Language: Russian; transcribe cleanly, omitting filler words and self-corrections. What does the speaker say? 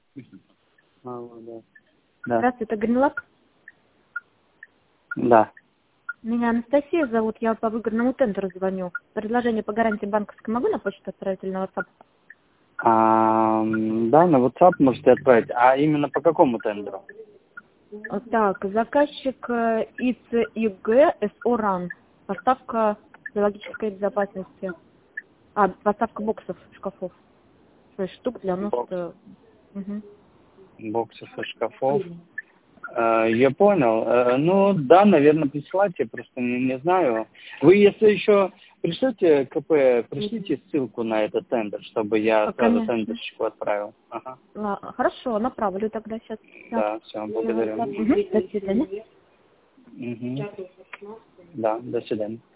Вот, да. Да. Здравствуйте, это Гринлаб. Да. Меня Анастасия зовут, я по выгодному тендеру звоню. Предложение по гарантии банковской могу на почту отправить или на WhatsApp? Да, на WhatsApp можете отправить. А именно по какому тендеру? Так, заказчик ИЦИГ СО-РАН. Поставка биологической безопасности. Поставка боксов, шкафов. 6 штук для носа. Угу. Боксов и шкафов. Я понял. Ну, да, наверное, присылайте, просто не знаю. Вы, если еще пришлете КП, пришлите ссылку на этот тендер, чтобы я сразу тендерщику отправил. Ага. Хорошо, направлю тогда сейчас. Да, все, благодарю. До свидания. Угу. Да, до свидания.